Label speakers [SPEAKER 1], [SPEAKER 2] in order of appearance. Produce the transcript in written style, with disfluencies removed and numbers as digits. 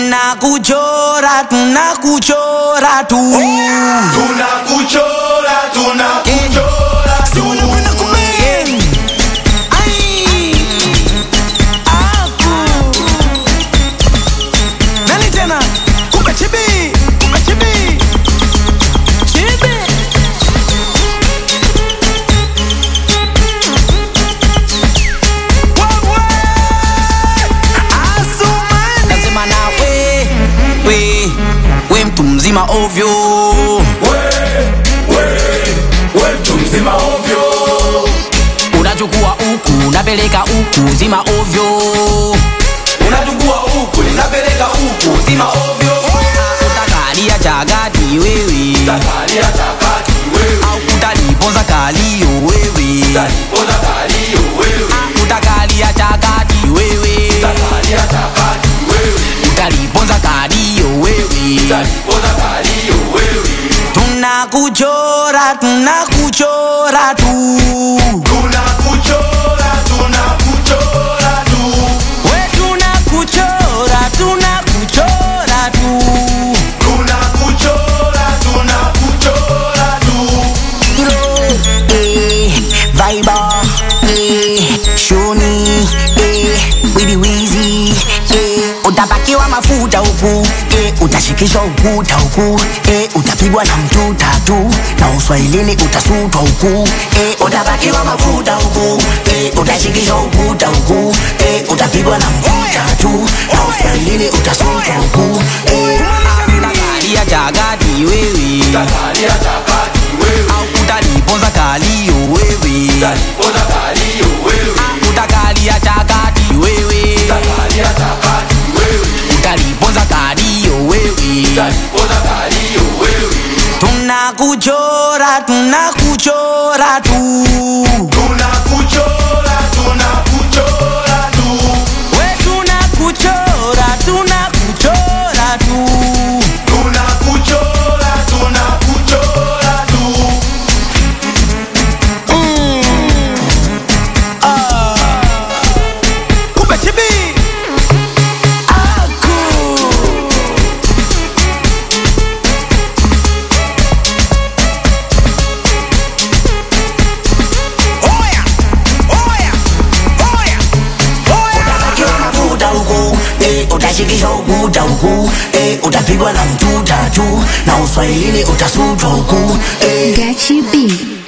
[SPEAKER 1] Tunakuchora tu.
[SPEAKER 2] Tunakuchora tu.
[SPEAKER 1] Si unapenda kubeng. Ai. Aku. Nani tena? Kumbe chibi. Chibi. Wewe. Asumani.
[SPEAKER 2] Nasema na we mtu mzima ovyo.
[SPEAKER 3] We mtu mzima ovyo.
[SPEAKER 2] Unachukua huku, unapeleka huku, zima ovyo.
[SPEAKER 3] Unachukua huku, unapeleka huku, zima ovyo.
[SPEAKER 2] Utakalia chakati wewe.
[SPEAKER 3] Utakalia chakati wewe.
[SPEAKER 2] Au utaliponza kalio wewe.
[SPEAKER 3] Utaliponza kalio wewe.
[SPEAKER 2] Utakalia chakati wewe.
[SPEAKER 3] Utakalia chakati wewe.
[SPEAKER 2] Utaliponza kalio wewe.
[SPEAKER 3] Utaliponza kalio wewe.
[SPEAKER 2] Tunakuchora tu.
[SPEAKER 3] Tunakuchora tu.
[SPEAKER 2] We tunakuchora tu.
[SPEAKER 3] Tunakuchora tu.
[SPEAKER 2] Viber, Shoni, Widi Wizi, utapakiwa mafuta huku, utashikishwa ukuta huku, utapigwa na mtu tatu, na uswahilini utasutwa huku, utapakiwa mafuta huku, utashikishwa ukuta huku, utapigwa na mtu tatu, na uswahilini utasutwa huku. Utakalia chakati wewe.
[SPEAKER 3] Utakalia chakati wewe.
[SPEAKER 2] Au utaliponza kalio wewe.
[SPEAKER 3] Utaliponza kalio wewe.
[SPEAKER 2] Utakalia chakati wewe.
[SPEAKER 3] Utakalia chakati wewe.
[SPEAKER 2] Utaliponza kalio wewe.
[SPEAKER 3] Utaliponza kalio wewe.
[SPEAKER 2] Tunakuchora tu.
[SPEAKER 3] Tunakuchora tu.
[SPEAKER 2] We tunakuchora tu.
[SPEAKER 3] Tunakuchora tu.
[SPEAKER 1] Kumbe chibi. Aku. Oya.
[SPEAKER 2] Utapakiwa mafuta huku, utashikishwa ukuta huku, utapigwa na mtu tatu, na uswahilini utasutwa huku.
[SPEAKER 4] Gachi B.